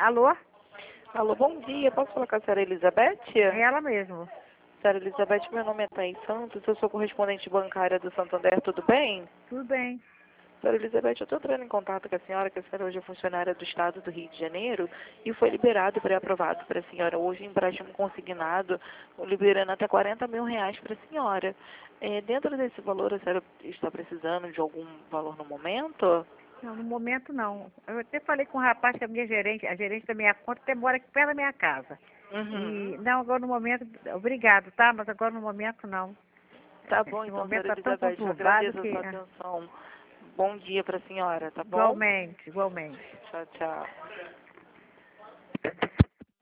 Alô? Alô, bom dia. Posso falar com a senhora Elizabeth? É ela mesmo. Senhora Elizabeth, meu nome é Thaís Santos, eu sou correspondente bancária do Santander, tudo bem? Tudo bem. Senhora Elizabeth, eu estou entrando em contato com a senhora, que a senhora hoje é funcionária do Estado do Rio de Janeiro e foi liberado e pré-aprovado para a senhora hoje empréstimo consignado, liberando até R$ 40.000 para a senhora. Dentro desse valor, a senhora está precisando de algum valor no momento? Não, no momento não. Eu até falei com o rapaz que a minha gerente, a gerente da minha conta, até mora aqui perto da minha casa. Uhum. E não, agora no momento, obrigado, tá? Mas agora no momento não. Tá bom, Esse então, momento senhora está tão Elizabeth, eu conturbado agradeço a que. sua atenção. Bom dia para a senhora, tá bom? Igualmente, igualmente. Tchau, tchau.